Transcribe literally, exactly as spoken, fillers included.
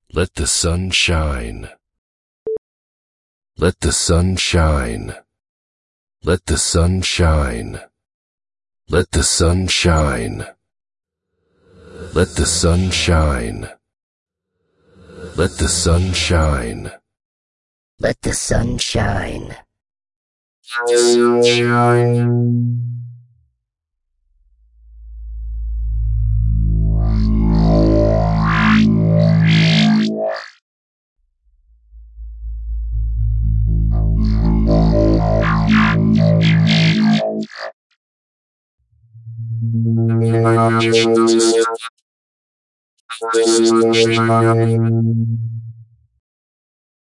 Let the sun shine. Let the sun shine. Let the sun shine. Let the sun shine. Let the sun shine. Let the sun shine. Let the sun shine. Let the sun shine. My object is the sun shine.